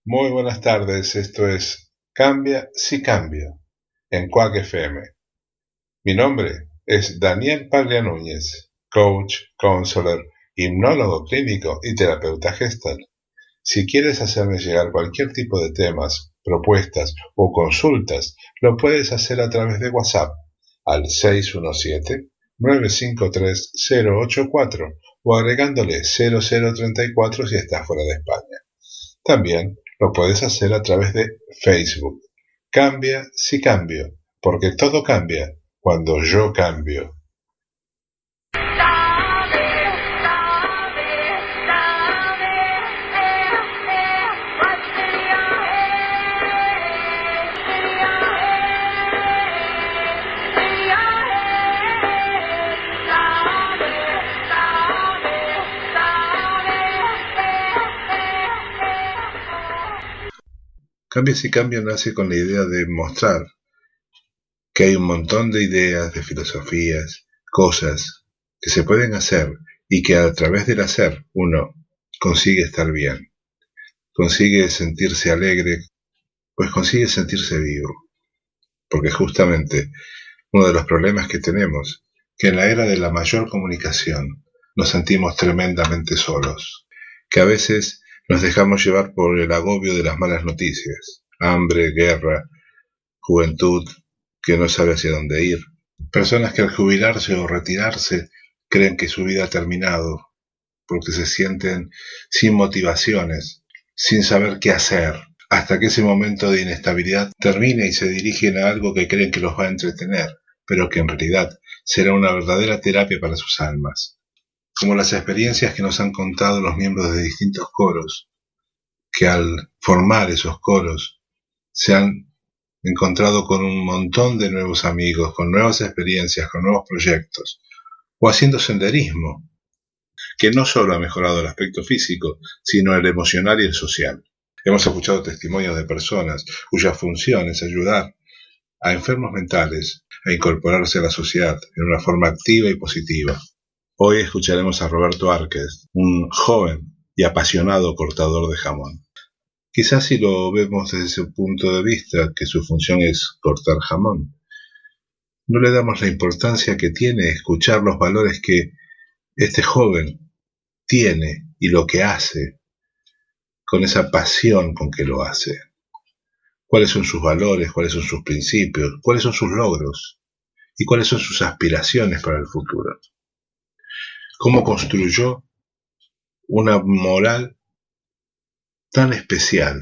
Muy buenas tardes, esto es Cambia si cambio, en Quack FM. Mi nombre es Daniel Paglia Núñez, coach, counselor, hipnólogo clínico y terapeuta gestal. Si quieres hacerme llegar cualquier tipo de temas, propuestas o consultas, lo puedes hacer a través de WhatsApp al 617-953-084 o agregándole 0034 si estás fuera de España. También lo puedes hacer a través de Facebook. Cambia si cambio, porque todo cambia cuando yo cambio. Cambia si cambio nace con la idea de mostrar que hay un montón de ideas, de filosofías, cosas que se pueden hacer y que a través del hacer uno consigue estar bien, consigue sentirse alegre, pues consigue sentirse vivo. Porque justamente uno de los problemas que tenemos, que en la era de la mayor comunicación nos sentimos tremendamente solos, que a veces nos dejamos llevar por el agobio de las malas noticias, hambre, guerra, juventud que no sabe hacia dónde ir, personas que al jubilarse o retirarse creen que su vida ha terminado, porque se sienten sin motivaciones, sin saber qué hacer, hasta que ese momento de inestabilidad termine y se dirigen a algo que creen que los va a entretener, pero que en realidad será una verdadera terapia para sus almas. Como las experiencias que nos han contado los miembros de distintos coros, que al formar esos coros se han encontrado con un montón de nuevos amigos, con nuevas experiencias, con nuevos proyectos, o haciendo senderismo, que no solo ha mejorado el aspecto físico, sino el emocional y el social. Hemos escuchado testimonios de personas cuya función es ayudar a enfermos mentales a incorporarse a la sociedad en una forma activa y positiva. Hoy escucharemos a Roberto Árquez, un joven y apasionado cortador de jamón. Quizás si lo vemos desde ese punto de vista, que su función es cortar jamón, no le damos la importancia que tiene escuchar los valores que este joven tiene y lo que hace, con esa pasión con que lo hace. ¿Cuáles son sus valores? ¿Cuáles son sus principios? ¿Cuáles son sus logros? ¿Y cuáles son sus aspiraciones para el futuro? ¿Cómo construyó una moral tan especial?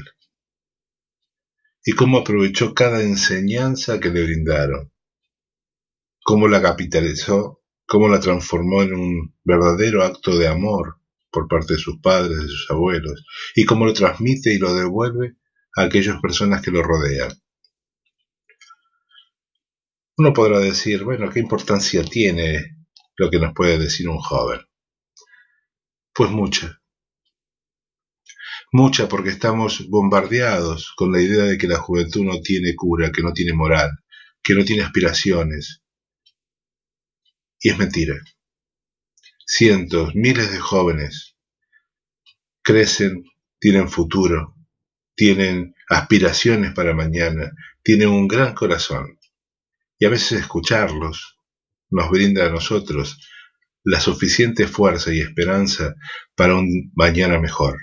¿Y cómo aprovechó cada enseñanza que le brindaron? ¿Cómo la capitalizó? ¿Cómo la transformó en un verdadero acto de amor por parte de sus padres, de sus abuelos? ¿Y cómo lo transmite y lo devuelve a aquellas personas que lo rodean? Uno podrá decir, bueno, ¿qué importancia tiene lo que nos puede decir un joven? Pues mucha. Mucha, porque estamos bombardeados con la idea de que la juventud no tiene cura, que no tiene moral, que no tiene aspiraciones. Y es mentira. Cientos, miles de jóvenes crecen, tienen futuro, tienen aspiraciones para mañana, tienen un gran corazón. Y a veces escucharlos nos brinda a nosotros la suficiente fuerza y esperanza para un mañana mejor.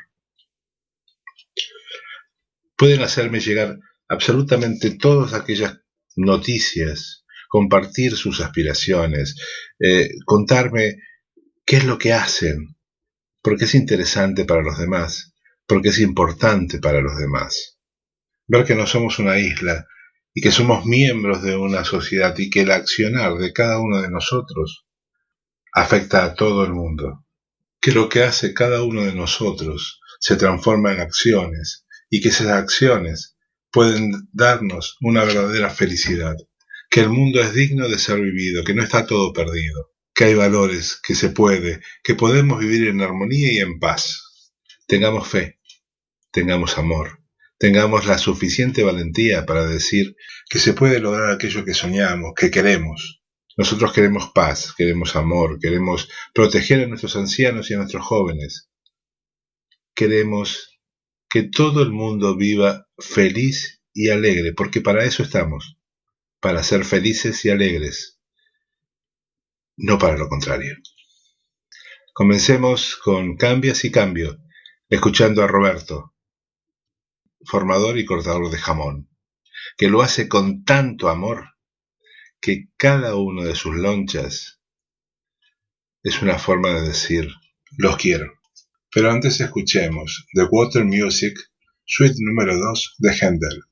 Pueden hacerme llegar absolutamente todas aquellas noticias, compartir sus aspiraciones, contarme qué es lo que hacen, porque es interesante para los demás, porque es importante para los demás. Ver que no somos una isla y que somos miembros de una sociedad y que el accionar de cada uno de nosotros afecta a todo el mundo. Que lo que hace cada uno de nosotros se transforma en acciones y que esas acciones pueden darnos una verdadera felicidad. Que el mundo es digno de ser vivido, que no está todo perdido, que hay valores, que se puede, que podemos vivir en armonía y en paz. Tengamos fe, tengamos amor, tengamos la suficiente valentía para decir que se puede lograr aquello que soñamos, que queremos. Nosotros queremos paz, queremos amor, queremos proteger a nuestros ancianos y a nuestros jóvenes. Queremos que todo el mundo viva feliz y alegre, porque para eso estamos, para ser felices y alegres, no para lo contrario. Comencemos con Cambias y Cambio, escuchando a Roberto, formador y cortador de jamón, que lo hace con tanto amor que cada uno de sus lonchas es una forma de decir, los quiero. Pero antes escuchemos The Water Music, suite número 2 de Händel.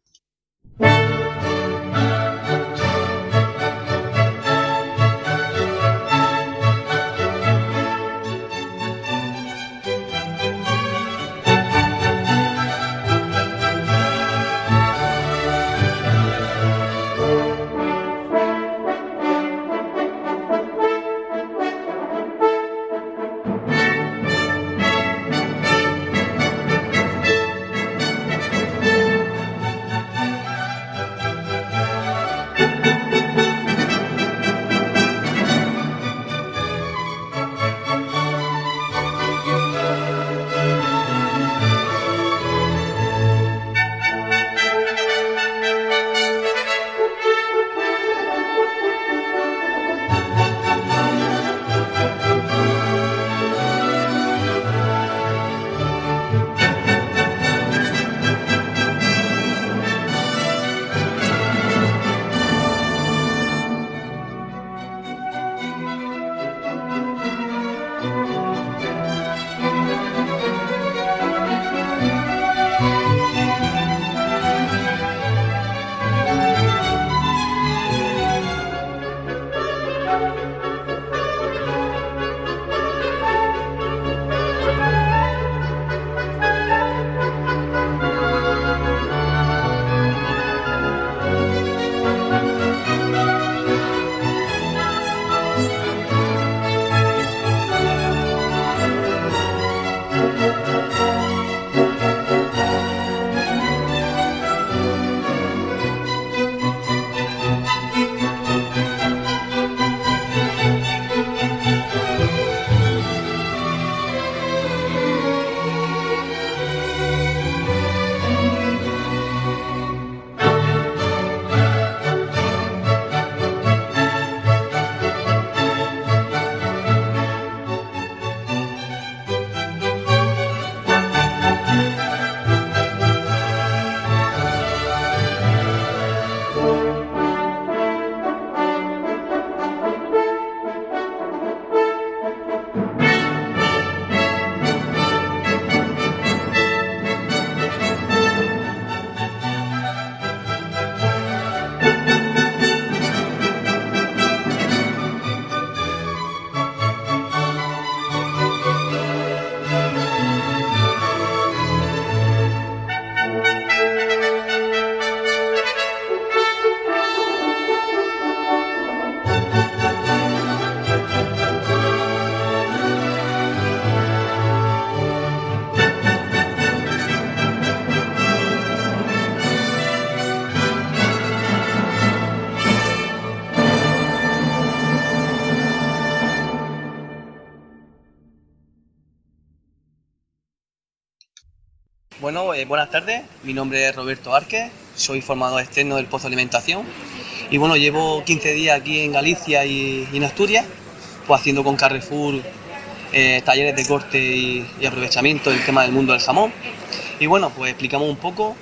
Bueno, buenas tardes, mi nombre es Roberto Arque, soy formador externo del Pozo Alimentación y bueno, llevo 15 días aquí en Galicia y en Asturias, pues haciendo con Carrefour talleres de corte y aprovechamiento del tema del mundo del jamón. Y bueno, pues explicamos un poco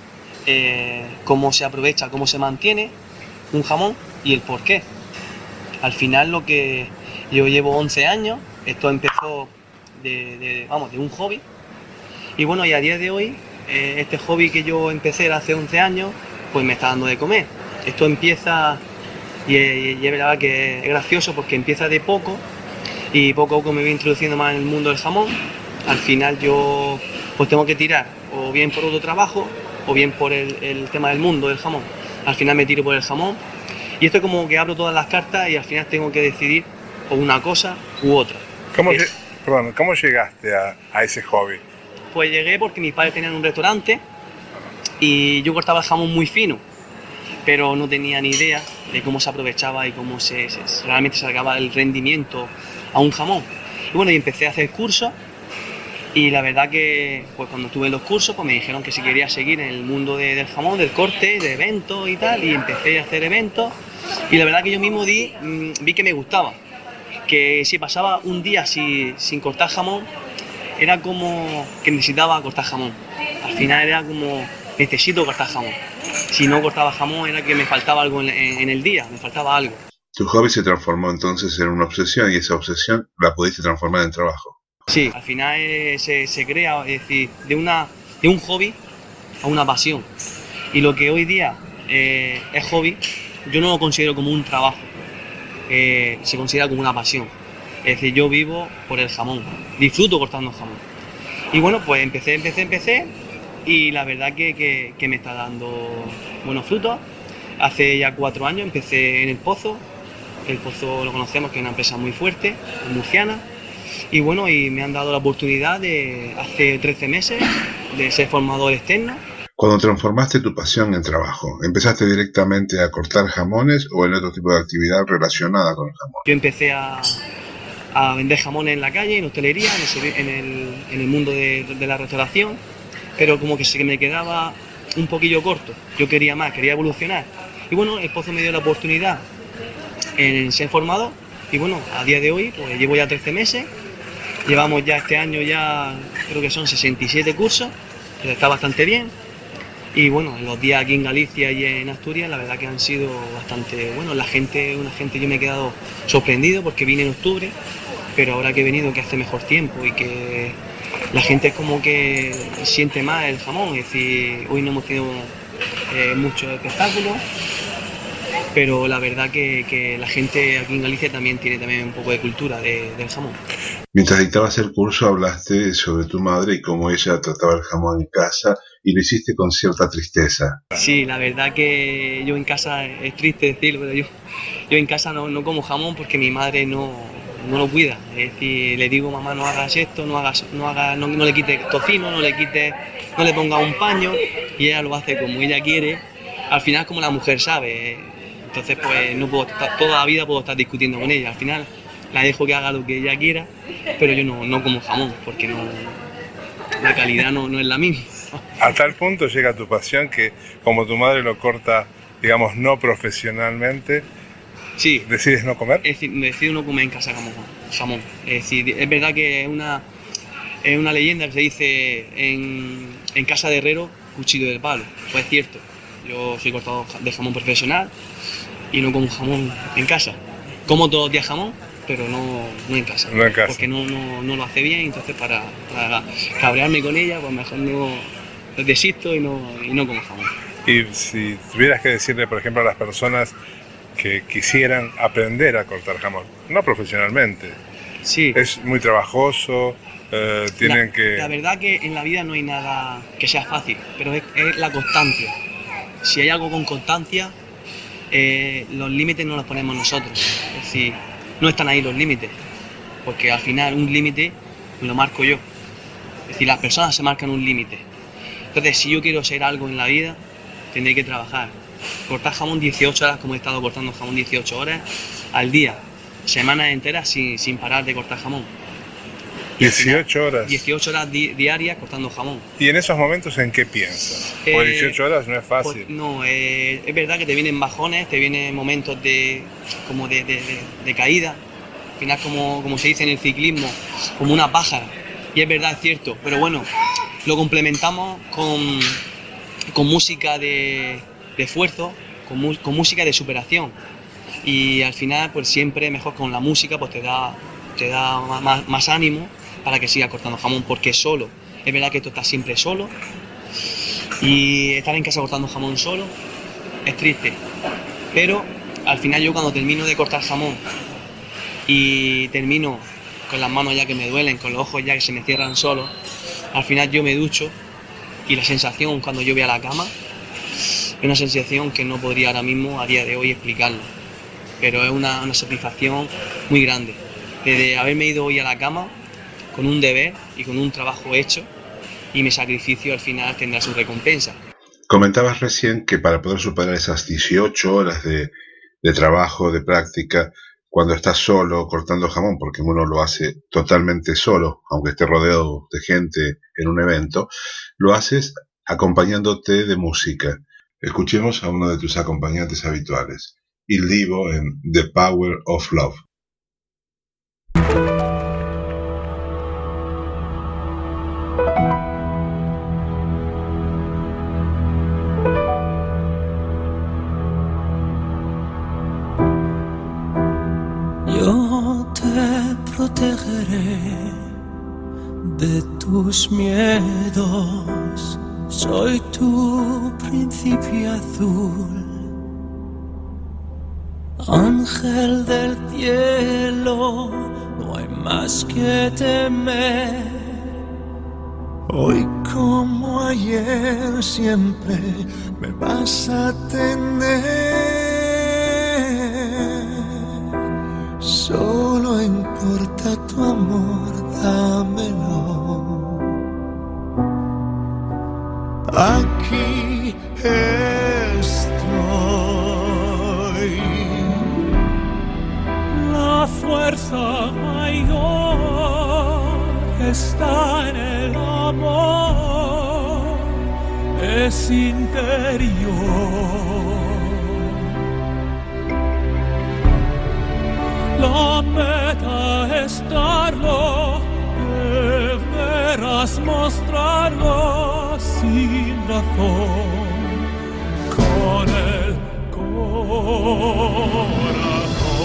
cómo se aprovecha, cómo se mantiene un jamón y el por qué. Al final lo que yo llevo 11 años, esto empezó de un hobby. Y bueno, y a día de hoy, este hobby que yo empecé hace 11 años, pues me está dando de comer. Esto empieza, y es verdad que es gracioso porque empieza de poco, y poco a poco me voy introduciendo más en el mundo del jamón. Al final yo pues tengo que tirar, o bien por otro trabajo, o bien por el tema del mundo del jamón. Al final me tiro por el jamón, y esto es como que abro todas las cartas y al final tengo que decidir o una cosa u otra. ¿Cómo llegaste a ese hobby? Pues llegué porque mis padres tenían un restaurante y yo cortaba el jamón muy fino, pero no tenía ni idea de cómo se aprovechaba y cómo realmente se sacaba el rendimiento a un jamón. Y bueno, y empecé a hacer cursos Y la verdad que pues cuando tuve los cursos pues me dijeron que si quería seguir en el mundo del jamón, del corte, de eventos y tal, y empecé a hacer eventos y la verdad que yo mismo vi que me gustaba, que si pasaba un día sin cortar jamón era como que necesitaba cortar jamón, al final era como necesito cortar jamón, si no cortaba jamón era que me faltaba algo en el día, me faltaba algo. Tu hobby se transformó entonces en una obsesión y esa obsesión la pudiste transformar en trabajo. Sí, al final se crea, es decir, de un hobby a una pasión. Y lo que hoy día es hobby, yo no lo considero como un trabajo, se considera como una pasión. Es decir, yo vivo por el jamón, disfruto cortando jamón. Y bueno, pues empecé y la verdad que me está dando buenos frutos. Hace ya 4 años empecé en El Pozo lo conocemos, que es una empresa muy fuerte, murciana. Y bueno, y me han dado la oportunidad de, hace 13 meses, de ser formador externo. Cuando transformaste tu pasión en trabajo, ¿empezaste directamente a cortar jamones o en otro tipo de actividad relacionada con el jamón? Yo empecé a vender jamones en la calle, en hostelería, en el mundo de la restauración, pero como que se me quedaba un poquillo corto. Yo quería más, quería evolucionar. Y bueno, El Pozo me dio la oportunidad en ser formador. Y bueno, a día de hoy pues llevo ya 13 meses, llevamos ya este año creo que son 67 cursos, que está bastante bien. Y bueno, en los días aquí en Galicia y en Asturias la verdad que han sido bastante buenos. Una gente, yo me he quedado sorprendido porque vine en octubre, pero ahora que he venido que hace mejor tiempo y que la gente es como que siente más el jamón. Es decir, hoy no hemos tenido muchos espectáculos, pero la verdad que la gente aquí en Galicia también tiene un poco de cultura del jamón. Mientras dictabas el curso hablaste sobre tu madre y cómo ella trataba el jamón en casa y lo hiciste con cierta tristeza. Sí, la verdad que yo en casa, es triste decirlo, pero yo en casa no como jamón porque mi madre no lo cuida. Es decir, le digo, mamá, no hagas esto, no le quites tocino, no le pongas un paño, y ella lo hace como ella quiere. Al final como la mujer sabe, entonces pues toda la vida puedo estar discutiendo con ella. Al final la dejo que haga lo que ella quiera, pero yo no como jamón porque la calidad no es la misma. A tal punto llega tu pasión que, como tu madre lo corta, digamos, no profesionalmente, sí, ¿decides no comer? Es decir, decido no comer en casa jamón. Es decir, es verdad que es una leyenda que se dice en casa de herrero, cuchillo del palo. Pues es cierto, yo soy cortador de jamón profesional y no como jamón en casa. Como todos los días jamón, pero no en casa. No en casa. Porque no lo hace bien, entonces para cabrearme con ella, pues mejor no desisto y no como jamón. Y si tuvieras que decirle, por ejemplo, a las personas que quisieran aprender a cortar jamón, no profesionalmente, sí, es muy trabajoso, tienen que... La verdad que en la vida no hay nada que sea fácil, pero es la constancia. Si hay algo con constancia, los límites no los ponemos nosotros. Es decir, no están ahí los límites, porque al final un límite me lo marco yo. Es decir, las personas se marcan un límite. Entonces, si yo quiero ser algo en la vida, tendré que trabajar. Cortar jamón 18 horas, como he estado cortando jamón 18 horas al día, semanas enteras sin parar de cortar jamón. 18 horas. 18 horas diarias cortando jamón. ¿Y en esos momentos en qué piensas? Porque 18 horas no es fácil. Pues no, es verdad que te vienen bajones, te vienen momentos de caída. Al final, como se dice en el ciclismo, como una pájara. Y es verdad, es cierto. Pero bueno, lo complementamos con música de esfuerzo, con música de superación. Y al final, pues siempre mejor con la música, pues te da más ánimo para que sigas cortando jamón, porque solo, es verdad que tú estás siempre solo y estar en casa cortando jamón solo es triste, pero al final yo cuando termino de cortar jamón y termino con las manos ya que me duelen, con los ojos ya que se me cierran solos, al final yo me ducho y la sensación cuando yo voy a la cama es una sensación que no podría ahora mismo a día de hoy explicarlo, pero es una satisfacción muy grande de haberme ido hoy a la cama con un deber y con un trabajo hecho, y mi sacrificio al final tendrá su recompensa. Comentabas recién que para poder superar esas 18 horas de trabajo, de práctica, cuando estás solo cortando jamón, porque uno lo hace totalmente solo, aunque esté rodeado de gente en un evento, lo haces acompañándote de música. Escuchemos a uno de tus acompañantes habituales, Il Divo en The Power of Love. Yo te protegeré de tus miedos, soy tu príncipe azul, ángel del cielo, no hay más que temer. Hoy como ayer siempre me vas a tener. Solo importa tu amor, dámelo. Aquí estoy. La fuerza mayor está en el amor, es interior. La meta es darlo, deberás mostrarlo sin razón, con el corazón.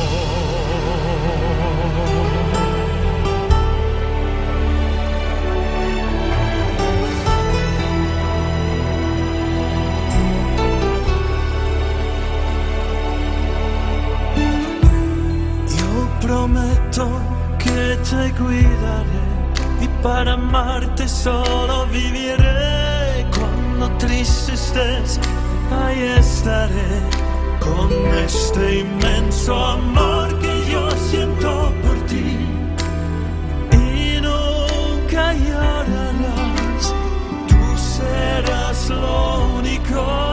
Prometo que te cuidaré y para amarte solo viviré. Cuando triste estés, ahí estaré con este inmenso amor que yo siento por ti. Y nunca llorarás, tú serás lo único.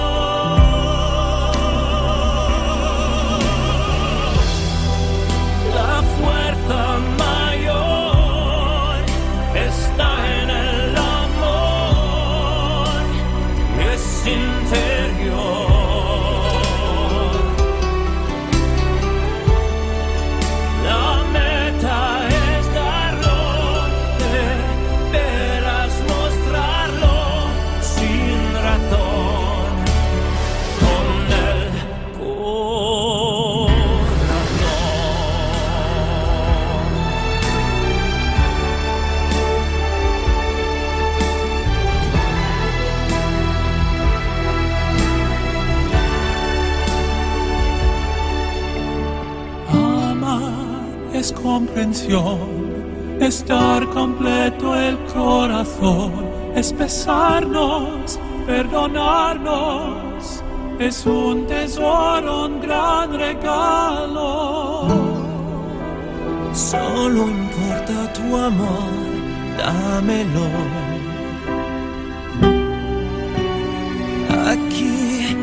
Es comprensión, estar completo el corazón, es besarnos, perdonarnos, es un tesoro, un gran regalo. Solo importa tu amor, dámelo. Aquí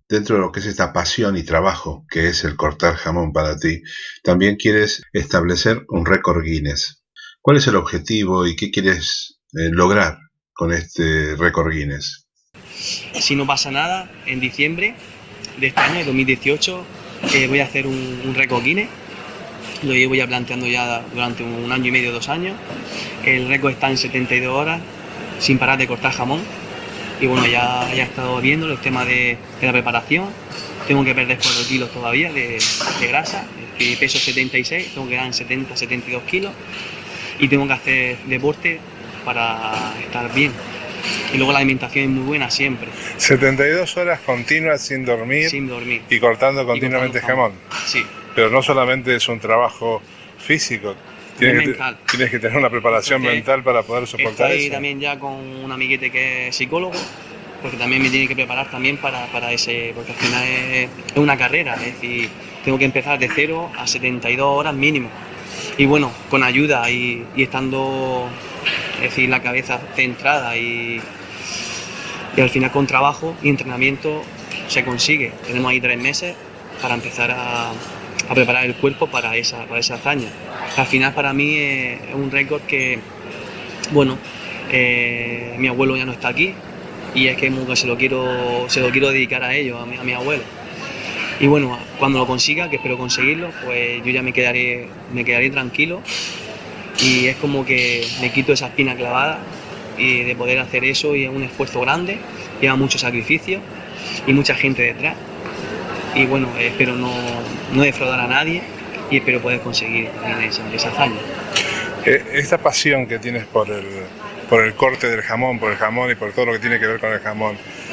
dentro de lo que es esta pasión y trabajo que es el cortar jamón para ti, también quieres establecer un récord Guinness. ¿Cuál es el objetivo y qué quieres lograr con este récord Guinness? Si no pasa nada, en diciembre de este año, de 2018, voy a hacer un récord Guinness. Lo llevo ya planteando ya durante un año y medio, 2 años. El récord está en 72 horas sin parar de cortar jamón. Y bueno, ya he estado viendo el tema de la preparación. Tengo que perder 4 kilos todavía de grasa. Peso 76, tengo que dar en 70, 72 kilos. Y tengo que hacer deporte para estar bien. Y luego la alimentación es muy buena siempre. 72 horas continuas sin dormir. Sin dormir. Y cortando continuamente jamón. Sí. Pero no solamente es un trabajo físico, tienes que tener una preparación mental para poder soportar estoy eso. También ya con un amiguete que es psicólogo, porque también me tiene que preparar también para ese, porque al final es una carrera, es decir, tengo que empezar de 0 a 72 horas mínimo. Y bueno, con ayuda y estando, es decir, la cabeza centrada y al final con trabajo y entrenamiento se consigue. Tenemos ahí 3 meses para empezar a preparar el cuerpo para esa hazaña. Al final para mí es un récord que, bueno, mi abuelo ya no está aquí y es que se lo quiero dedicar a ellos, a mi abuelo. Y bueno, cuando lo consiga, que espero conseguirlo, pues yo ya me quedaré tranquilo y es como que me quito esa espina clavada y de poder hacer eso, y es un esfuerzo grande, lleva mucho sacrificio y mucha gente detrás. Y bueno, espero no defraudar a nadie y espero poder conseguir también esa hazaña. Esta pasión que tienes por el corte del jamón, por el jamón y por todo lo que tiene que ver con el jamón,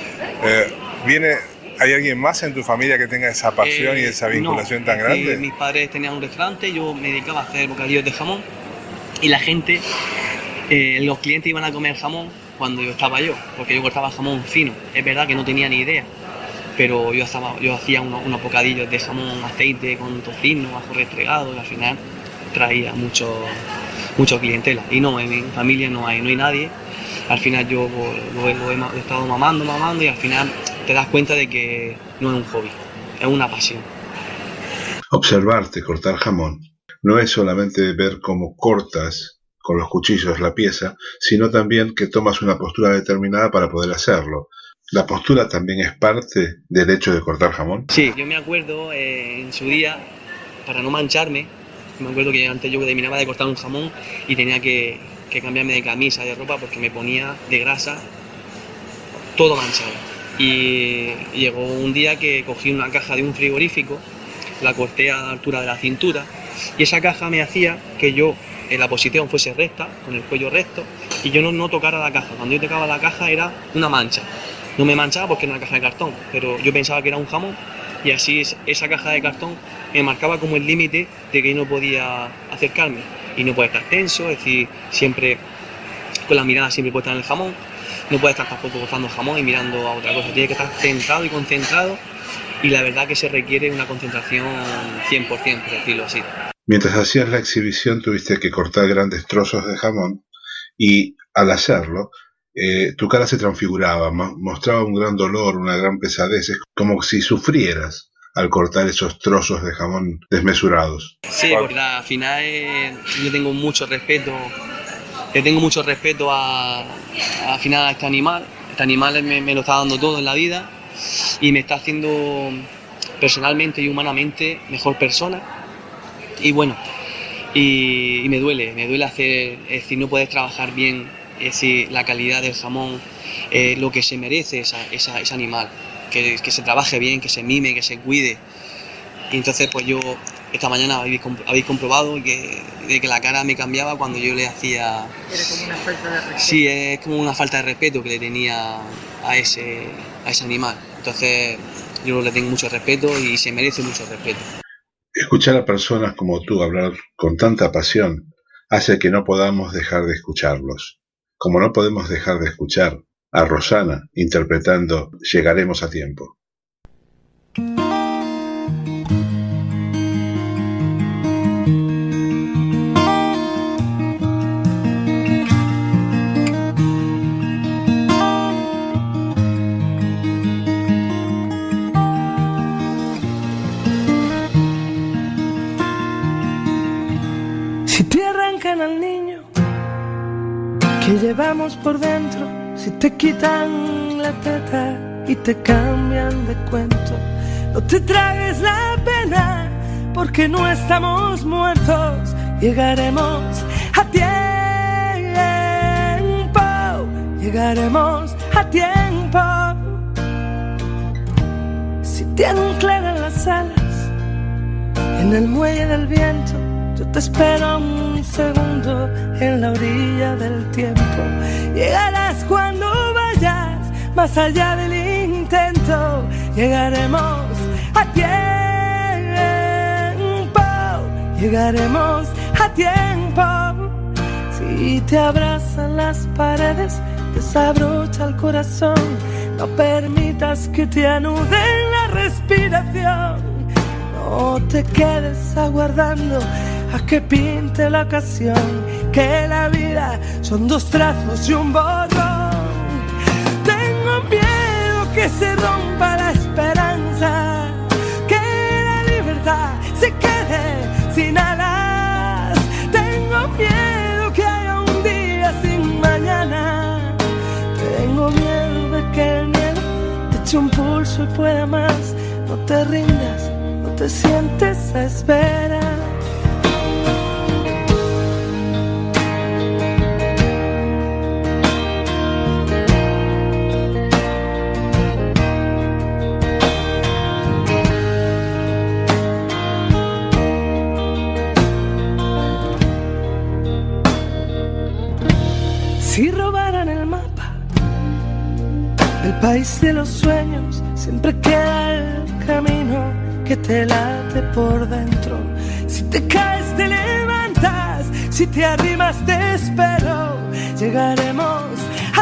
¿hay alguien más en tu familia que tenga esa pasión y esa vinculación tan grande? Mis padres tenían un restaurante, yo me dedicaba a hacer bocadillos de jamón y la gente, los clientes iban a comer jamón cuando yo estaba porque yo cortaba jamón fino. Es verdad que no tenía ni idea, pero yo hacía unos bocadillos de jamón, aceite con tocino, ajo restregado, y al final traía mucho clientela. Y no, en mi familia no hay nadie. Al final yo lo he estado mamando y al final te das cuenta de que no es un hobby, es una pasión. Observarte cortar jamón no es solamente ver cómo cortas con los cuchillos la pieza, sino también que tomas una postura determinada para poder hacerlo. ¿La postura también es parte del hecho de cortar jamón? Sí, yo me acuerdo en su día, para no mancharme, me acuerdo que antes yo terminaba de cortar un jamón y tenía que cambiarme de camisa, de ropa, porque me ponía de grasa todo manchado. Y llegó un día que cogí una caja de un frigorífico, la corté a la altura de la cintura, y esa caja me hacía que yo en la posición fuese recta, con el cuello recto, y yo no tocara la caja. Cuando yo tocaba la caja era una mancha. No me manchaba porque era una caja de cartón, pero yo pensaba que era un jamón, y así esa caja de cartón me marcaba como el límite de que yo no podía acercarme y no puede estar tenso, es decir, siempre con la mirada siempre puesta en el jamón, no puede estar tampoco cortando jamón y mirando a otra cosa, tiene que estar centrado y concentrado, y la verdad que se requiere una concentración 100%, por decirlo así. Mientras hacías la exhibición tuviste que cortar grandes trozos de jamón y al hacerlo tu cara se transfiguraba, mostraba un gran dolor, una gran pesadez, es como si sufrieras al cortar esos trozos de jamón desmesurados. Sí, porque al final yo tengo mucho respeto, al final a este animal. Este animal me lo está dando todo en la vida y me está haciendo personalmente y humanamente mejor persona. Y bueno, y me duele hacer, es decir, no puedes trabajar bien, es decir, la calidad del jamón, lo que se merece ese animal, que se trabaje bien, que se mime, que se cuide. Y entonces pues yo esta mañana habéis comprobado de que la cara me cambiaba cuando yo le hacía... Era como una falta de respeto. Sí, es como una falta de respeto que le tenía a ese animal. Entonces yo le tengo mucho respeto y se merece mucho respeto. Escuchar a personas como tú hablar con tanta pasión hace que no podamos dejar de escucharlos. Como no podemos dejar de escuchar a Rosana interpretando Llegaremos a tiempo. Si te arrancan al niño que llevamos por dentro, si te quitan la teta y te cambian de cuento, no te tragues la pena, porque no estamos muertos. Llegaremos a tiempo, llegaremos a tiempo. Si te anclan las alas en el muelle del viento, yo te espero un segundo en la orilla del tiempo. Llegarás cuando vayas más allá del intento. Llegaremos a tiempo, llegaremos a tiempo. Si te abrazan las paredes, desabrocha el corazón. No permitas que te anuden la respiración. No te quedes aguardando a que pinte la ocasión, que la vida son dos trazos y un borrón. Tengo miedo que se rompa la esperanza, que la libertad se quede sin alas. Tengo miedo que haya un día sin mañana. Tengo miedo de que el miedo te eche un pulso y pueda más. No te rindas, no te sientes a esperar. Si robaran el mapa del país de los sueños, siempre queda el camino que te late por dentro. Si te caes te levantas, si te arrimas te espero. Llegaremos a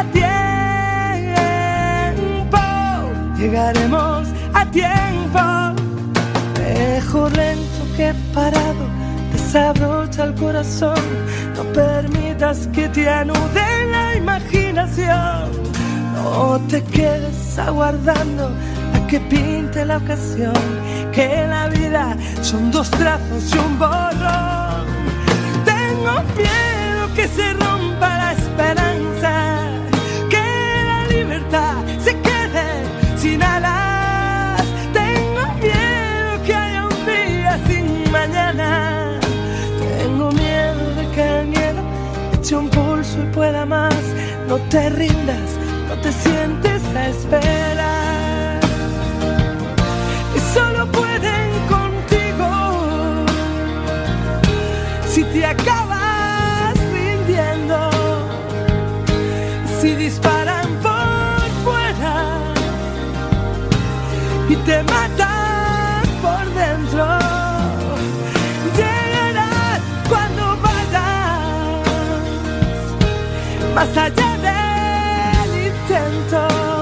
tiempo, llegaremos a tiempo. Mejor lento que parado, desabrocha el corazón. No permitas que te anude la imaginación. No te quedes aguardando a que pinte la ocasión, que la vida son dos trazos y un borrón. Tengo miedo que se rompa la esperanza, que la libertad se quede sin alas. Tengo miedo que haya un día sin mañana. Tengo miedo de que el miedo eche un pulso y pueda más. No te rindas, no te sientes a esperar. Y solo pueden contigo si te acabas rindiendo. Si disparan por fuera y te matan por dentro. Más allá del intento,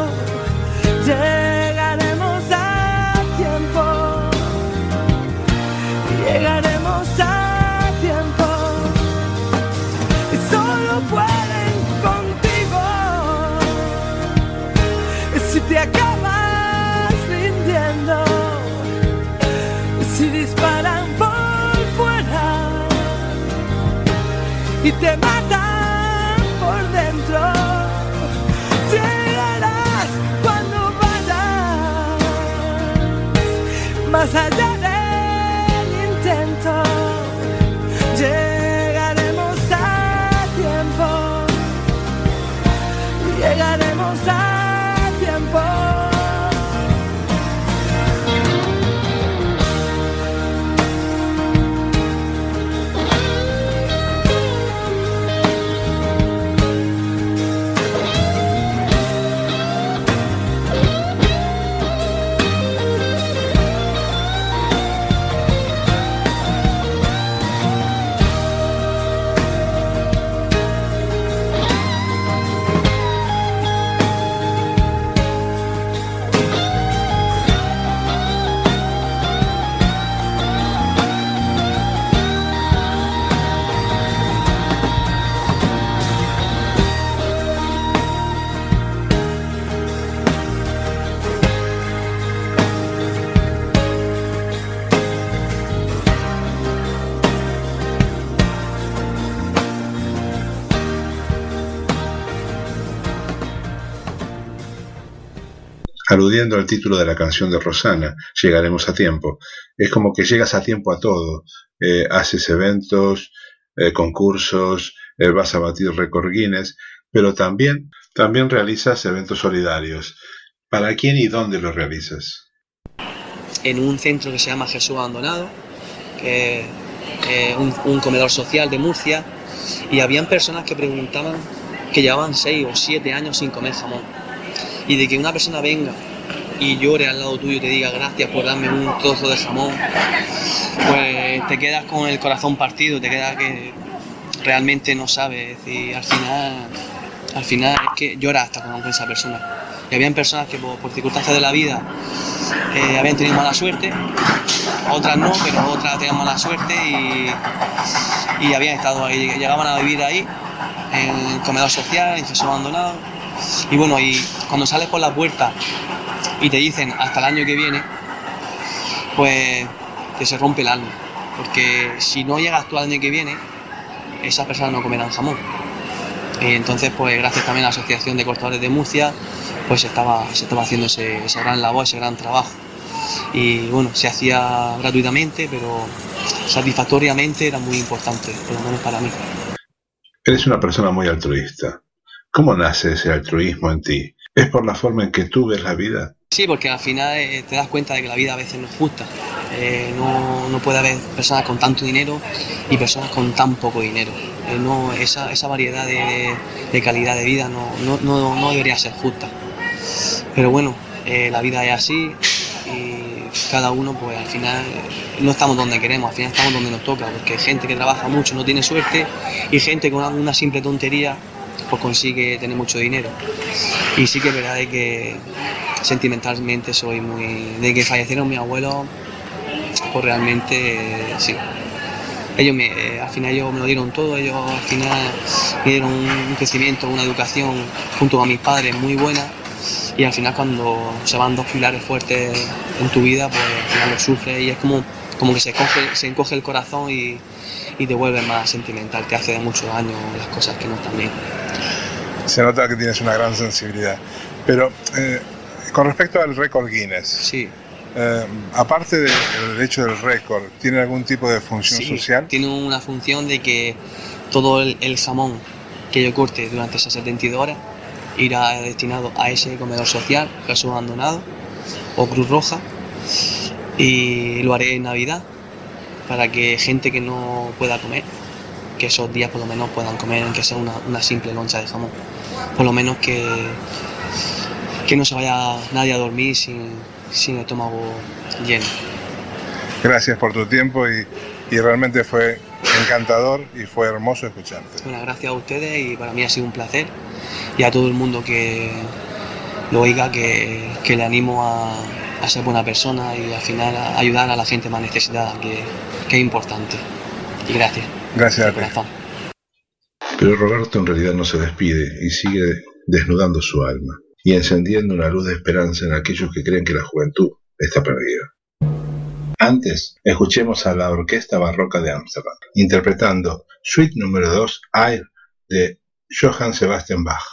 llegaremos a tiempo, llegaremos a tiempo. Y solo pueden contigo si te acabas rindiendo. Si disparan por fuera y te matan por dentro, llegarás cuando vayas más allá del intento. Llegaremos a tiempo, llegaremos a tiempo. aludiendo al título de la canción de Rosana, Llegaremos a tiempo. Es como que llegas a tiempo a todo, haces eventos, concursos, vas a batir récord Guinness, pero también realizas eventos solidarios. ¿Para quién y dónde lo realizas? En un centro que se llama Jesús Abandonado, que es un comedor social de Murcia, y habían personas que preguntaban que llevaban 6 o 7 años sin comer jamón, y de que una persona venga y llore al lado tuyo y te diga gracias por darme un trozo de jamón, pues te quedas con el corazón partido, te quedas que realmente no sabes, es decir, al final es que lloras hasta con esa persona. Y habían personas que por circunstancias de la vida habían tenido mala suerte, otras no, pero otras tenían mala suerte y habían estado ahí, llegaban a vivir ahí, en el comedor social, en Jesús Abandonado. Y bueno, y cuando sales por la puerta y te dicen hasta el año que viene, pues que se rompe el alma, porque si no llegas tú al año que viene, esas personas no comerán jamón. Y entonces, pues gracias también a la Asociación de Cortadores de Murcia, pues se estaba haciendo esa gran labor, ese gran trabajo. Y bueno, se hacía gratuitamente, pero satisfactoriamente era muy importante, por lo menos para mí. Eres una persona muy altruista. ¿Cómo nace ese altruismo en ti? ¿Es por la forma en que tú ves la vida? Sí, porque al final te das cuenta de que la vida a veces no es justa. No puede haber personas con tanto dinero y personas con tan poco dinero. Esa variedad de calidad de vida no debería ser justa. Pero bueno, la vida es así y cada uno, pues al final no estamos donde queremos, al final estamos donde nos toca, porque hay gente que trabaja mucho no tiene suerte y gente con una simple tontería pues consigue tener mucho dinero. Y sí que es verdad de que sentimentalmente soy muy... De que fallecieron mis abuelos, pues realmente sí. Ellos al final ellos me lo dieron todo, ellos al final me dieron un crecimiento, una educación junto a mis padres muy buena, y al final cuando se van dos pilares fuertes en tu vida, pues al final lo sufres y es como que se encoge el corazón y te vuelve más sentimental, te hace de mucho daño las cosas que no están bien. Se nota que tienes una gran sensibilidad, pero con respecto al récord Guinness, sí. Aparte del hecho del récord, ¿tiene algún tipo de función social? Tiene una función de que todo el jamón que yo corte durante esas 72 horas irá destinado a ese comedor social, Jesús Abandonado o Cruz Roja, y lo haré en Navidad para que gente que no pueda comer, que esos días por lo menos puedan comer, aunque sea una simple loncha de jamón, por lo menos que no se vaya nadie a dormir sin el estómago lleno. Gracias por tu tiempo y realmente fue encantador y fue hermoso escucharte. Bueno, gracias a ustedes y para mí ha sido un placer, y a todo el mundo que lo oiga que le animo a ser buena persona y al final a ayudar a la gente más necesitada, que es importante. Y gracias. Gracias a ti. Pero Roberto en realidad no se despide y sigue desnudando su alma y encendiendo una luz de esperanza en aquellos que creen que la juventud está perdida. Antes, escuchemos a la Orquesta Barroca de Ámsterdam, interpretando Suite número 2, Air, de Johann Sebastian Bach.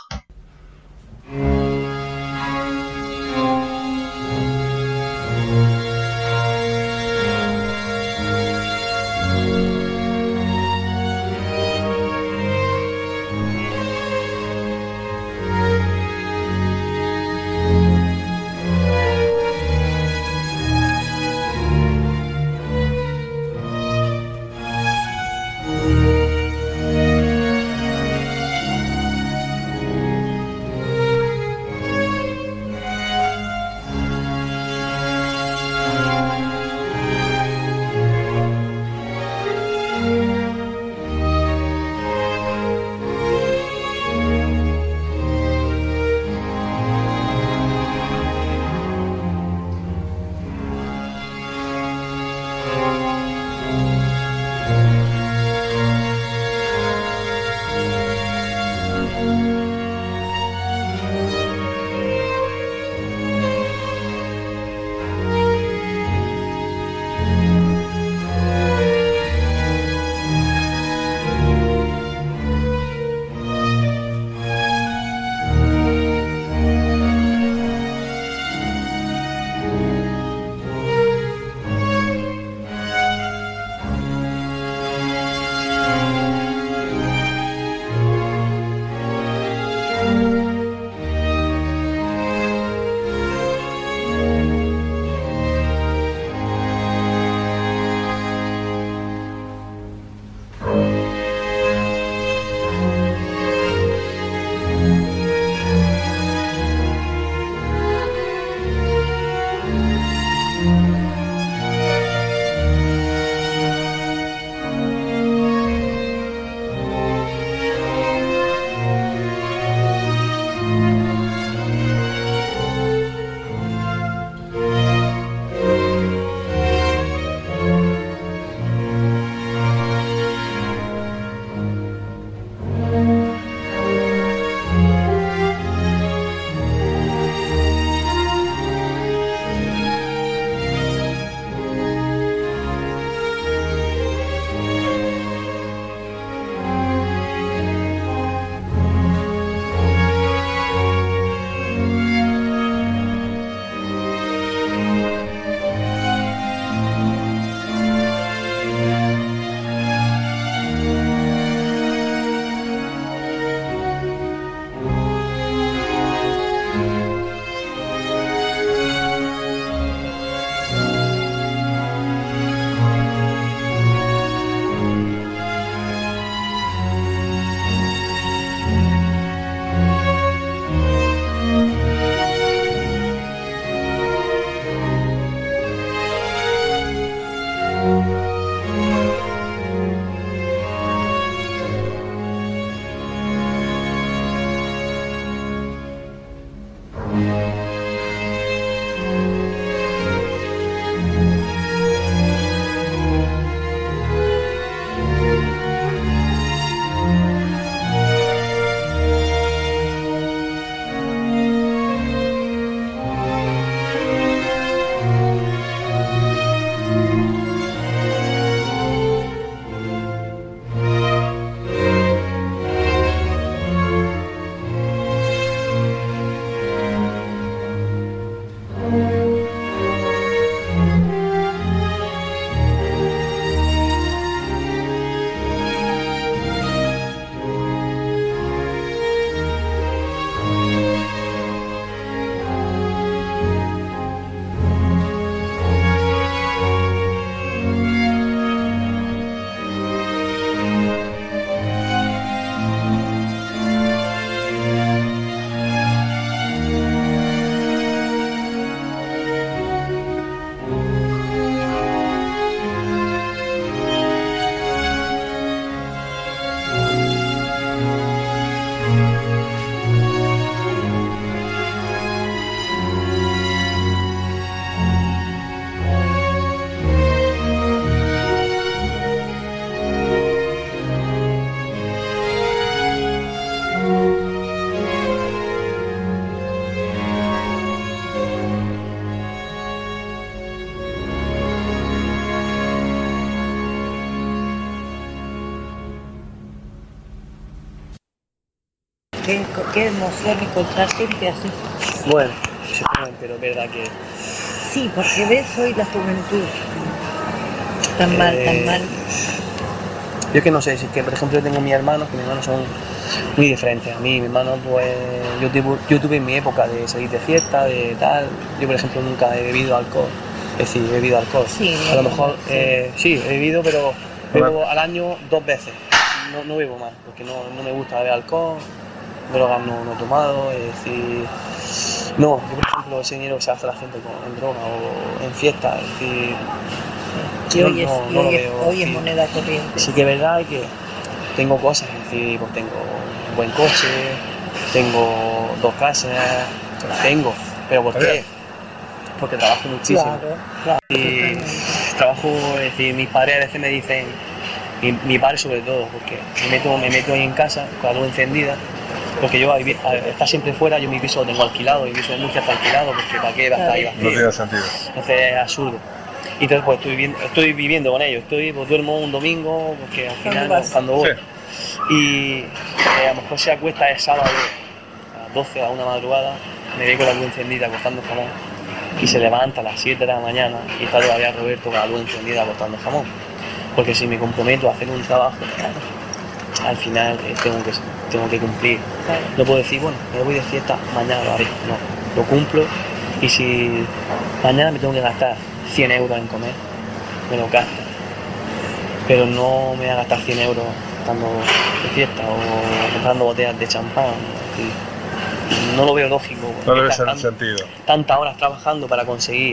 qué emoción encontrar gente así. Bueno, exactamente, pero es verdad que Sí, porque ves hoy la juventud tan mal, tan mal. yo es que no sé, si es que por ejemplo yo tengo mis hermanos, que mis hermanos son muy diferentes a mí. Mi hermano, pues yo tuve mi época de salir de fiesta, de tal. Yo por ejemplo nunca he bebido alcohol, es decir, he bebido alcohol. Sí, A lo mejor, sí. sí, he bebido, pero bebo al año 2 veces. No bebo más, porque no me gusta beber alcohol, drogas no he tomado, es decir, no, yo por ejemplo ese dinero que se hace la gente en droga o en fiesta, es decir, Y hoy, no lo veo, hoy es sí. moneda corriente. Sí que es verdad que tengo cosas, es decir, pues tengo un buen coche, tengo 2 casas, tengo, pero ¿por qué? Porque trabajo muchísimo. Claro, Y trabajo, es decir, mis padres a veces me dicen, mi padre sobre todo, porque me meto ahí en casa con la luz encendida, porque yo al estar siempre fuera, yo mi piso lo tengo alquilado, mi piso de Murcia está alquilado, porque para qué va a estar ahí vacío. No tiene sentido. Entonces es absurdo. Y entonces pues estoy viviendo con ellos, pues duermo un domingo, porque al final cuando voy. Sí. Y a lo mejor se acuesta el sábado a las 12 a la 1 de la madrugada, me voy con la luz encendida cortando jamón, y se levanta a las 7 de la mañana y está todavía Roberto con la luz encendida cortando jamón. Porque si me comprometo a hacer un trabajo, al final tengo que cumplir. No puedo decir, bueno, me voy de fiesta, mañana lo haré. No, lo cumplo, y si mañana me tengo que gastar 100 euros en comer, me lo gasto. Pero no me voy a gastar 100 euros estando de fiesta o comprando botellas de champán. Es decir, no lo veo lógico. No le ves el sentido. Tantas horas trabajando para conseguir,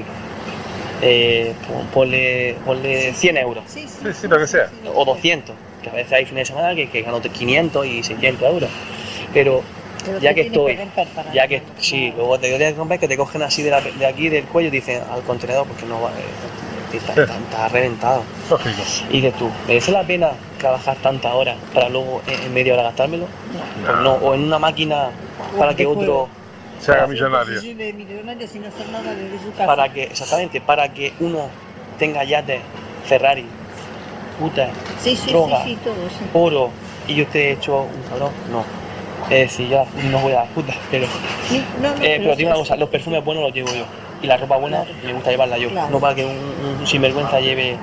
ponle 100 euros. Sí, Sí, lo que sea. O 200, que a veces hay fines de semana que gano 500 y 600 euros. Pero ya que estoy, sí, luego te tienes que romper, que te cogen así de aquí del cuello y dicen al contenedor, porque no va, está reventado. Lógico. Y dices tú, ¿merece la pena trabajar tantas horas para luego en media hora gastármelo? Pues no, o en una máquina para que otro... Se haga millonario. Sí, de millonario sin hacer nada desde su casa. Para que uno tenga yates, Ferrari, putas, droga, todo, sí. oro, y yo esté hecho un cabrón. No. Es decir, yo no voy a las putas, pero... pero digo una cosa, los perfumes buenos los llevo yo. Y la ropa buena me gusta llevarla yo. No para que un sinvergüenza lleve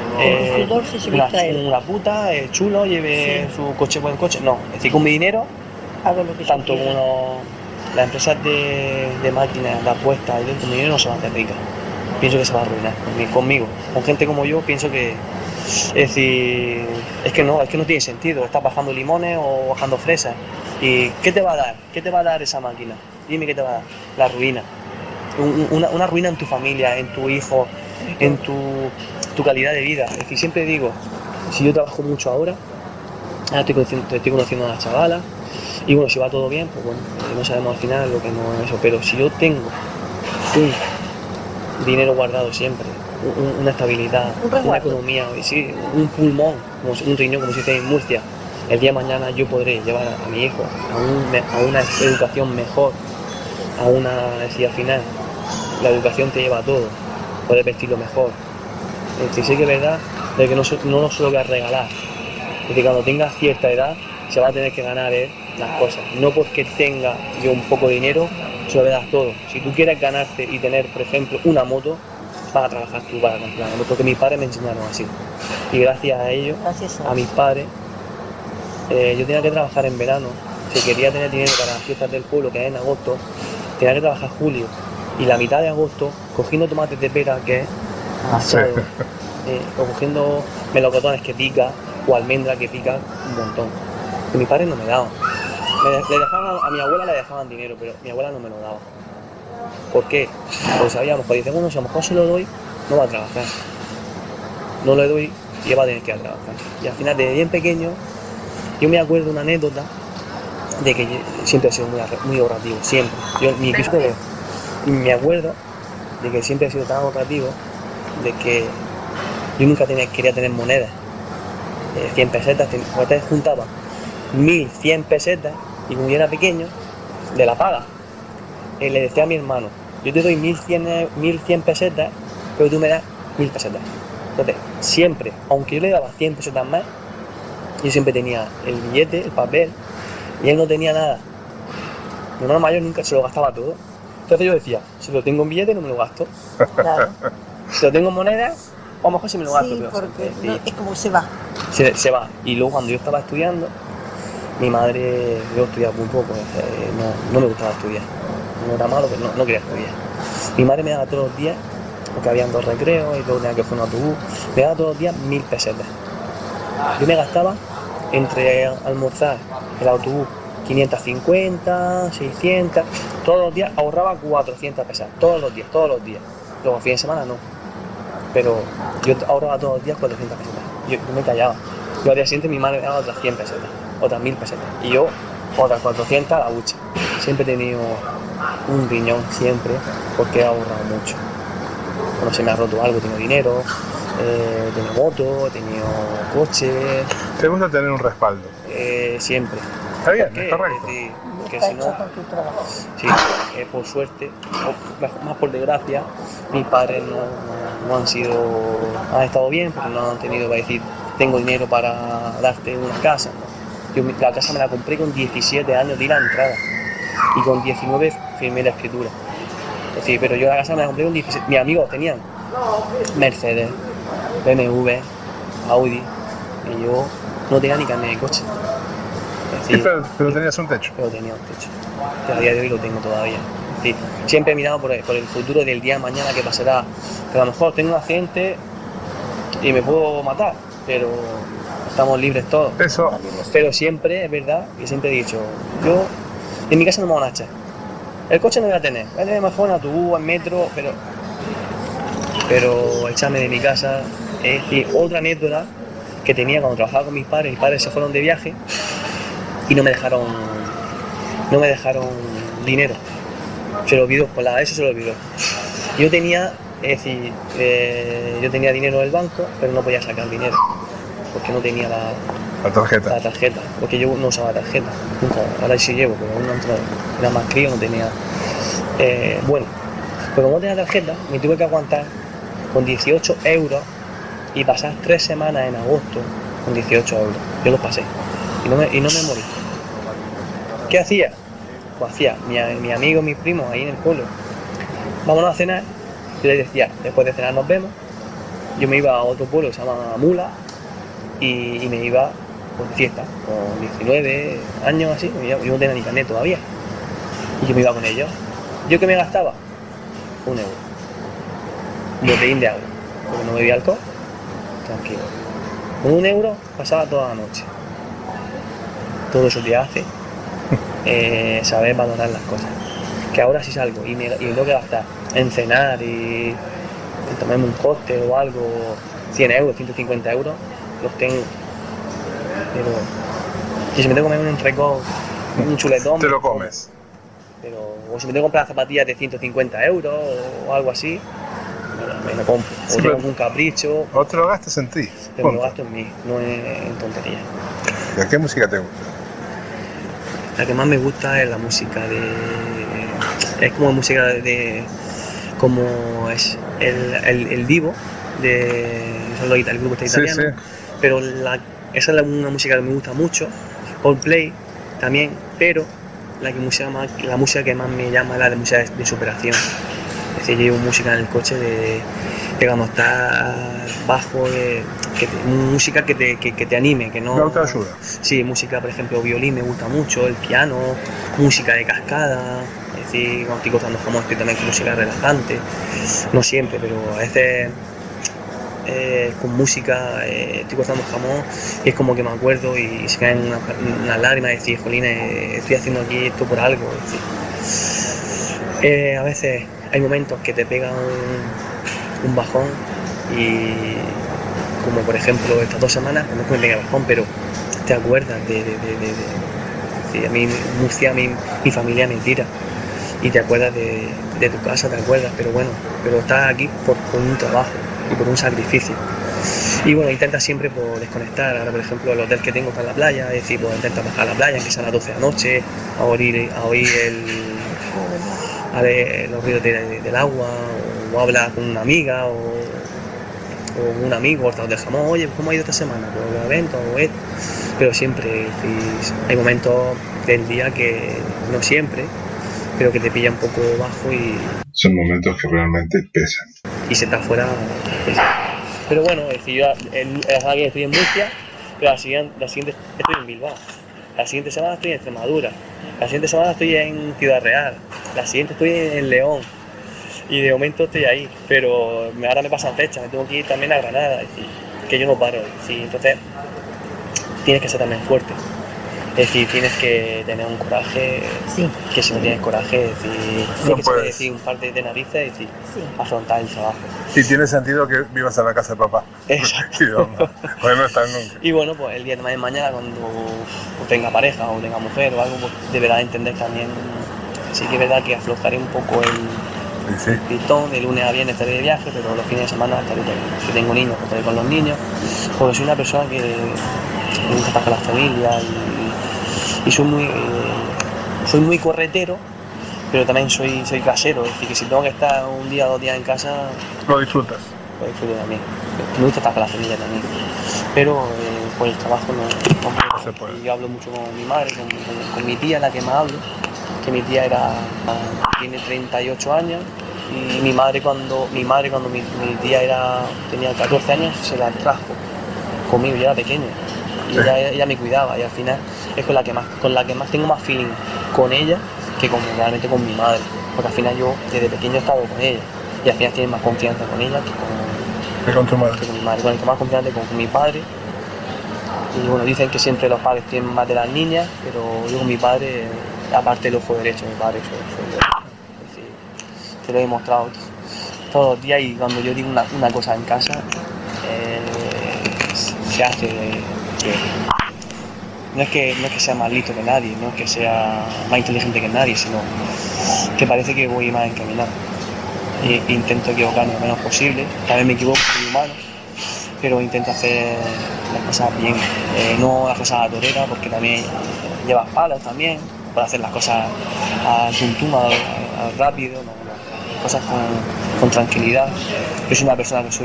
una puta, chulo, lleve su buen coche. No, es decir, con mi dinero, hago lo que tanto como las empresas de máquinas, de apuestas, con mi dinero no se van a hacer ricas. Pienso que se va a arruinar conmigo. Con gente como yo, pienso que... Es decir, es que no tiene sentido. Estás bajando limones o bajando fresas. ¿Y qué te va a dar? ¿Qué te va a dar esa máquina? Dime qué te va a dar. La ruina. Una ruina en tu familia, en tu hijo, en tu calidad de vida. Es decir, siempre digo, si yo trabajo mucho ahora estoy conociendo a una chavala, y bueno, si va todo bien, pues bueno, no sabemos al final lo que no es eso. Pero si yo tengo un dinero guardado siempre, una estabilidad, una economía, sí, un pulmón, un riñón, como se dice en Murcia, el día de mañana yo podré llevar a mi hijo a una educación mejor, es decir, al final la educación te lleva a todo, puedes vestirlo mejor. Es decir, sí que es verdad de que no se lo voy a regalar, es decir, cuando tenga cierta edad se va a tener que ganar las cosas, no porque tenga yo un poco de dinero se lo voy a dar todo. Si tú quieres ganarte y tener, por ejemplo, una moto, vas a trabajar tú para comprarla, porque mis padres me enseñaron así, y gracias a ellos, a mis padres, yo tenía que trabajar en verano. Si quería tener dinero para las fiestas del pueblo, que es en agosto, tenía que trabajar julio, y la mitad de agosto cogiendo tomates de pera, que es asado, o cogiendo melocotones que pica, o almendra que pica un montón. Y mis padres no me daban. A mi abuela le dejaban dinero, pero mi abuela no me lo daba. ¿Por qué? Porque sabíamos que dicen, bueno, si a lo mejor se lo doy, no va a trabajar. No le doy y va a tener que ir a trabajar. Y al final, desde bien pequeño, yo me acuerdo de una anécdota de que yo siempre he sido muy ahorrativo, siempre. Me acuerdo de que siempre he sido tan ahorrativo, de que yo nunca quería tener monedas. 100 pesetas, juntaba 1100 pesetas, y como yo era pequeño, de la paga, le decía a mi hermano, yo te doy 1100 pesetas, pero tú me das 1000 pesetas. Entonces, siempre, aunque yo le daba 100 pesetas más, yo siempre tenía el billete, el papel, y él no tenía nada. Mi hermano mayor nunca se lo gastaba todo. Entonces yo decía, si lo tengo en billete no me lo gasto. Claro. Si lo tengo en monedas, o a lo mejor sí me lo gasto. Sí, pero porque sí, no, es como se va. se va. Y luego cuando yo estaba estudiando, mi madre, yo estudiaba muy poco, no me gustaba estudiar. No era malo, pero no quería estudiar. Mi madre me daba todos los días, porque habían 2 recreos y luego tenía que coger un autobús, me daba todos los días 1000 pesetas. Yo me gastaba entre almorzar, el autobús, 550, 600, todos los días ahorraba 400 pesetas, todos los días. Luego a fin de semana no, pero yo ahorraba todos los días 400 pesetas. Yo me callaba. Yo al día siguiente mi madre me daba otras 100 pesetas, otras 1000 pesetas, y yo otras 400 a la hucha. Siempre he tenido un riñón, siempre, porque he ahorrado mucho. Cuando se me ha roto algo, tengo dinero, he tenido moto, he tenido coche. ¿Te gusta tener un respaldo? Siempre. Está bien, ¿Por qué? es correcto. decir, que Está si hecho no, con tu trabajo. sí, por suerte, o más por desgracia, mis padres no han estado bien, porque no han tenido para decir, tengo dinero para darte una casa. Yo la casa me la compré con 17 años, di la entrada, y con 19 firmé la escritura. Es decir, pero yo la casa me la compré con 17. Mis amigos tenían Mercedes, BMW, Audi, y yo no tenía ni carnet de coche. Es Sí, decir, pero tenías un techo. pero tenía un techo, que a día de hoy lo tengo todavía. Es decir, siempre he mirado por el futuro del día de mañana que pasará, que a lo mejor tengo un accidente y me puedo matar, pero estamos libres todos. Eso, Pero siempre, es verdad, que siempre he dicho, yo en mi casa no me van a echar. El coche no voy a tener mejor en autobús, en metro, pero echarme de mi casa. Es decir, otra anécdota que tenía cuando trabajaba con mis padres se fueron de viaje y no me dejaron dinero. Se lo olvidó, eso se lo olvidó. Yo tenía dinero en el banco, pero no podía sacar dinero, porque no tenía la tarjeta. la tarjeta, porque yo no usaba tarjeta, nunca, ahora sí llevo, pero aún no era más crío, no tenía. Bueno, pero como no tenía tarjeta, me tuve que aguantar con 18 euros y pasar 3 semanas en agosto con 18 euros. Yo los pasé y no me morí. ¿Qué hacía? Pues hacía mi amigo, mis primos ahí en el pueblo, vámonos a cenar. Yo les decía, después de cenar nos vemos. Yo me iba a otro pueblo que se llama Mula y me iba por fiesta, con 19 años así, yo no tenía ni carnet todavía. Y yo me iba con ellos. ¿Yo qué me gastaba? 1 euro. Un botellín de agua, porque no bebía alcohol, tranquilo. Con 1 euro pasaba toda la noche. Todo eso te hace saber valorar las cosas. Que ahora sí salgo y me tengo que gastar en cenar y en tomarme un cóctel o algo, 100 euros, 150 euros, los tengo. Pero si me tengo que comer un entrecot, un chuletón, Te lo comes. Pero, o si me tengo que comprar zapatillas de 150 euros o algo así, me lo compro. O Sí, tengo pero- algún capricho, O te lo gastas en ti. pero me lo Punto. gasto en mí, no en tonterías. ¿Y a qué música te gusta? La que más me gusta es la música es como música como es el Divo, el grupo este Sí, italiano, sí. pero esa es una música que me gusta mucho, Coldplay también, pero la música que más me llama es la de música de superación. Es decir, yo llevo música en el coche de cuando estás bajo, música que te anime, que no... De autoayuda. Sí, música, por ejemplo, violín me gusta mucho, el piano, música de cascada, es decir, cuando estoy cortando jamón estoy también con música relajante, no siempre, pero a veces con música estoy cortando jamón y es como que me acuerdo y se caen unas lágrimas y decir, jolín, estoy haciendo aquí esto por algo. Es decir, a veces hay momentos que te pegan un bajón y como por ejemplo estas 2 semanas, no es que me pegue bajón, pero te acuerdas de a mí Murcia, mi familia me tira y te acuerdas de tu casa, te acuerdas, pero bueno, pero estás aquí por un trabajo y por un sacrificio. Y bueno, intenta siempre por desconectar. Ahora, por ejemplo, el hotel que tengo está en la playa, es decir, pues intenta bajar a la playa, que sea a las 12 de la noche, a oír los ruidos del agua, o hablar con una amiga, o un amigo, cortador de jamón, oye, ¿cómo ha ido esta semana? Pues los eventos, o esto. Pero siempre hay momentos del día que no siempre, pero que te pilla un poco bajo Son momentos que realmente pesan. y se está fuera. Pero bueno, es decir, yo que estoy en Murcia, pero la siguiente estoy en Bilbao. La siguiente semana estoy en Extremadura. La siguiente semana estoy en Ciudad Real. La siguiente estoy en León. Y de momento estoy ahí, pero ahora me pasan fechas, me tengo que ir también a Granada, es decir, que yo no paro, es decir, entonces tienes que ser también fuerte, es decir, tienes que tener un coraje, Sí. que si no tienes coraje, es decir, No tienes que puedes. decir un par de narices, es decir, Sí. afrontar el trabajo. Y tiene sentido que vivas en la casa de papá. Exacto. Y de mamá, porque no están nunca. Y bueno, pues el día de mañana cuando tenga pareja o tenga mujer o algo, pues deberá entender también, sí que es verdad que aflojaré un poco Sí. pistón, de lunes a viernes estaré de viaje, pero los fines de semana estaré con, si tengo niños, pues estaré con los niños, porque soy una persona que me gusta estar con la familia y soy muy corretero, pero también soy casero, es decir, que si tengo que estar un día o 2 días en casa, Lo disfrutas. lo disfruto también. Me gusta estar con la familia también, pero por el trabajo no se puede. Y yo hablo mucho con mi madre, con mi tía, la que más hablo, que mi tía tiene 38 años y mi madre cuando mi tía tenía 14 años se la trajo conmigo, yo era pequeño y ella me cuidaba y al final es con la que más tengo más feeling con ella que realmente con mi madre, porque al final yo desde pequeño he estado con ella y al final tienes más confianza con ella Que con tu madre. que con mi madre, con el que más confianza tengo con mi padre. Y bueno, dicen que siempre los padres tienen más de las niñas, pero yo con mi padre, aparte del ojo derecho, mi padre soy derecho. Es decir, te lo he demostrado todos los días y cuando yo digo una cosa en casa, se hace que no es que sea más listo que nadie, no es que sea más inteligente que nadie, sino que parece que voy más encaminado. E intento equivocarme lo menos posible, también me equivoco, soy humano, pero intento hacer las cosas bien, no las cosas a la torera, porque también llevas palos también, para hacer las cosas al tuntum, al rápido, cosas con tranquilidad. Yo soy una persona que soy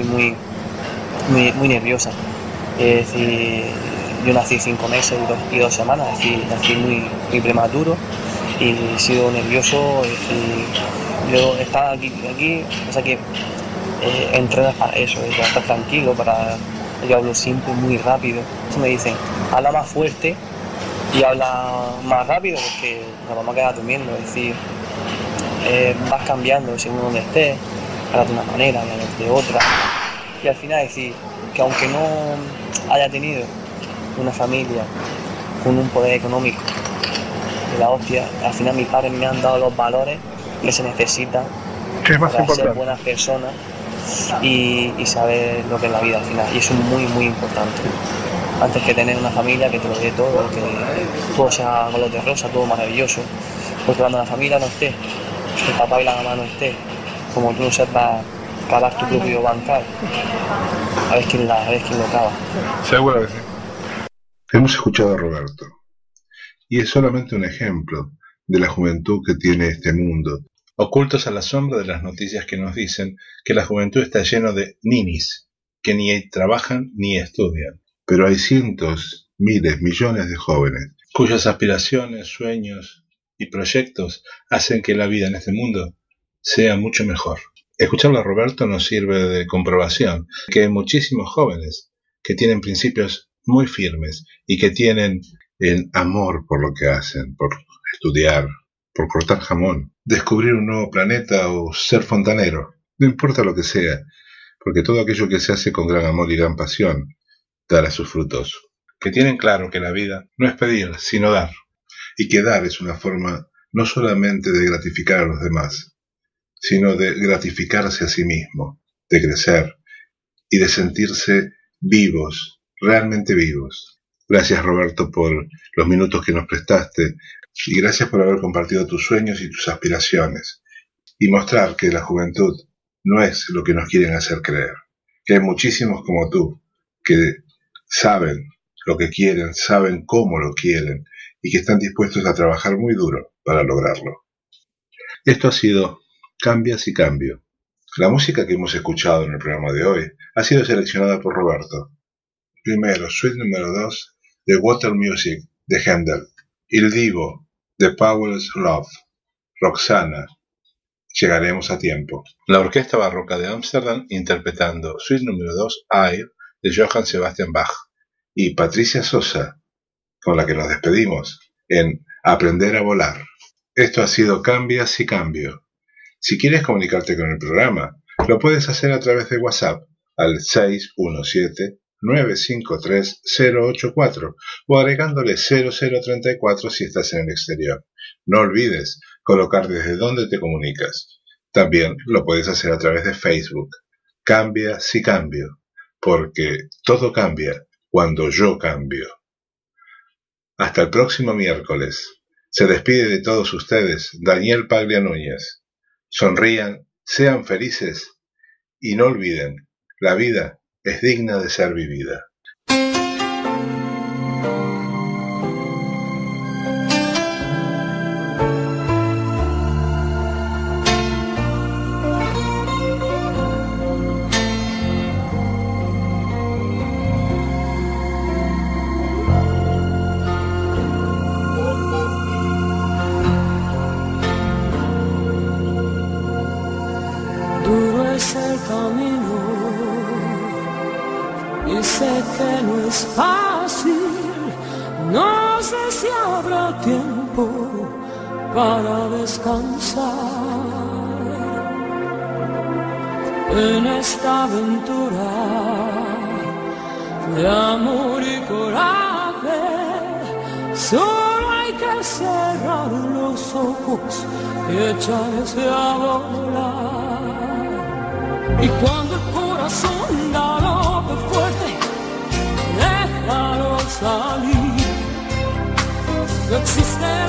muy nerviosa, es decir, yo nací 5 meses y 2 semanas, es decir, nací muy prematuro y he sido nervioso, es decir, yo estaba aquí, o sea que entrenas para eso, para estar tranquilo, yo hablo siempre muy rápido. Me dicen, habla más fuerte y habla más rápido porque nos vamos a quedar durmiendo, es decir, vas cambiando según donde estés, hablas de una manera, hablas de otra. Y al final decir que aunque no haya tenido una familia con un poder económico de la hostia, al final mis padres me han dado los valores que se necesitan ¿Qué es más para ser importante? buenas personas y saber lo que es la vida al final. Y eso es muy importante. Antes que tener una familia que te lo dé todo, que todo sea color de rosa, todo maravilloso. Porque cuando la familia no esté, el papá y la mamá no esté, como tú no sepas cavar tu propio bancal, a ver quién lo cava. Seguro que sí. Hemos escuchado a Roberto, y es solamente un ejemplo de la juventud que tiene este mundo, ocultos a la sombra de las noticias que nos dicen que la juventud está lleno de ninis, que ni trabajan ni estudian. Pero hay cientos, miles, millones de jóvenes, cuyas aspiraciones, sueños y proyectos hacen que la vida en este mundo sea mucho mejor. Escucharlo a Roberto nos sirve de comprobación que hay muchísimos jóvenes que tienen principios muy firmes y que tienen el amor por lo que hacen, por estudiar, por cortar jamón, descubrir un nuevo planeta o ser fontanero. No importa lo que sea, porque todo aquello que se hace con gran amor y gran pasión dará sus frutos. Que tienen claro que la vida no es pedir, sino dar, y que dar es una forma no solamente de gratificar a los demás, sino de gratificarse a sí mismo, de crecer y de sentirse vivos, realmente vivos. Gracias, Roberto, por los minutos que nos prestaste y gracias por haber compartido tus sueños y tus aspiraciones y mostrar que la juventud no es lo que nos quieren hacer creer, que hay muchísimos como tú que saben lo que quieren, saben cómo lo quieren y que están dispuestos a trabajar muy duro para lograrlo. Esto ha sido Cambias y Cambio. La música que hemos escuchado en el programa de hoy ha sido seleccionada por Roberto. Primero, Suite número 2 de Water Music de Händel, Il Divo de Powell's Love, Roxana, llegaremos a tiempo. La Orquesta Barroca de Ámsterdam interpretando Suite número 2 Air de Johann Sebastian Bach y Patricia Sosa, con la que nos despedimos en Aprender a Volar. Esto ha sido Cambias y Cambio. Si quieres comunicarte con el programa, lo puedes hacer a través de WhatsApp al 617-953-084 o agregándole 0034 si estás en el exterior. No olvides colocar desde dónde te comunicas. También lo puedes hacer a través de Facebook. Cambia si cambio, porque todo cambia cuando yo cambio. Hasta el próximo miércoles. Se despide de todos ustedes Daniel Paglia Núñez. Sonrían, sean felices y no olviden, la vida es digna de ser vivida. Sé que no es fácil, no sé si habrá tiempo para descansar en esta aventura de amor y coraje. Solo hay que cerrar los ojos y echarse a volar. Y cuando el corazón galope fuerte, déjalo salir. No existe